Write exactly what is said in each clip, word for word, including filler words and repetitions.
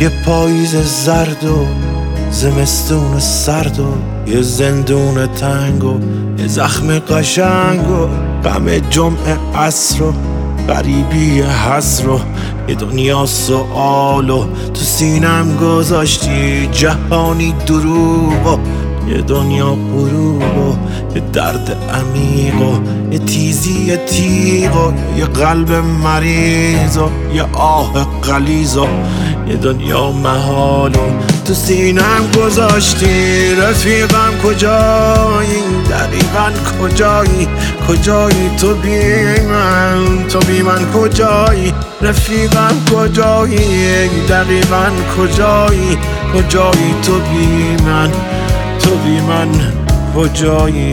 یه پاییز زرد و زمستون سرد و یه زندون تنگ و یه زخم قشنگ و غم جمعه عصر و غریبی حسر و یه دنیا سؤال و تو سینم گذاشتی جهانی دروغ و یه دنیا غروب و یه درد عمیق و یه تیزی تیغ و یه قلب مریض و یه آه غلیظ و یه دنیا محال و تو سینم گذاشتی. رفیقم کجایی؟ دقیقاً کجایی؟ کجایی تو بی من؟ تو بی من کجایی؟ رفیقم کجایی؟ دقیقاً کجایی؟ کجایی تو بی من؟ تو بی من کجایی؟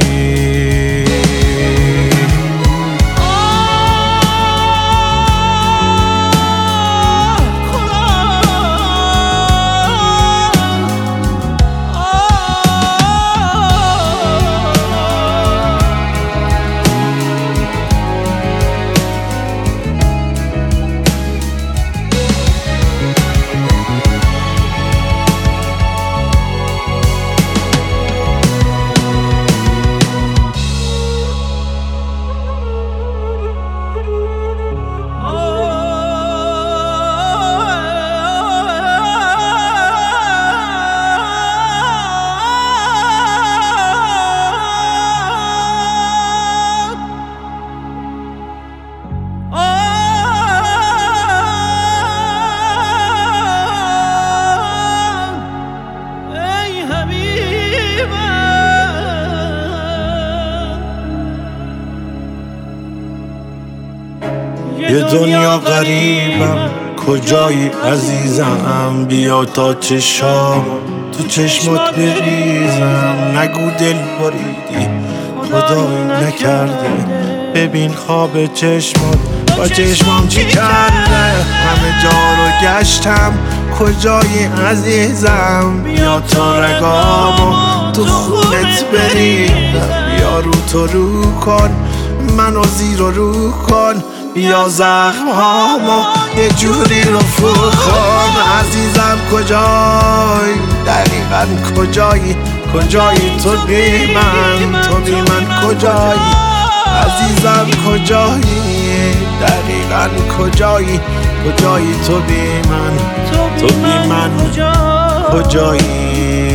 یه دنیا غریبم کجایی عزیزم؟ بیا تا چشام تو چشمات بریزم. نگو دل بریدی خدایی نکرده، ببین خواب چشمات با چشمام چی کرده. همه جا رو گشتم کجایی عزیزم؟ بیا تا رگامو تو خونت بریزم. بیا رو تو رو کن منو زیر و رو کن، بیا زخم هامو یه جوری رفو کن. عزیزم کجایی؟ دقیقاً کجایی؟ کجایی تو بی من؟ تو بی من کجایی؟ عزیزم کجایی؟ دقیقاً کجایی؟ کجایی تو بی من؟ تو بی من کجایی؟